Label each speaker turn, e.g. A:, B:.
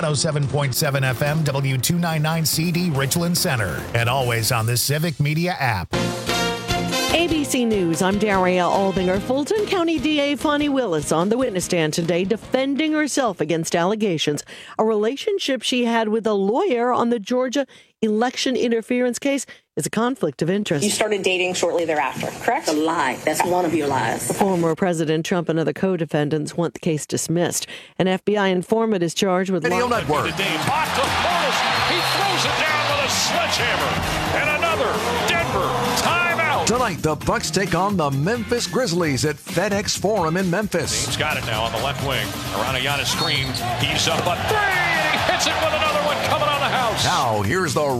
A: 107.7 FM, W299CD, Richland Center, and always on the Civic Media app.
B: ABC News, I'm Daria Albinger. Fulton County DA Fonnie Willis on the witness stand today defending herself against allegations a relationship she had with a lawyer on the Georgia election interference case is a conflict of interest.
C: You started dating shortly thereafter, correct?
D: A lie. That's one of your lies.
B: Former President Trump and other co-defendants want the case dismissed. An FBI informant is charged with
E: Video Network.
F: Off to Portis. He throws it down with a sledgehammer. And another Denver timeout.
E: Tonight, the Bucks take on the Memphis Grizzlies at FedEx Forum in Memphis.
F: He's got it now on the left wing. Around screen. He's up a three, and he hits it with another one coming on the house.
E: Now, here's the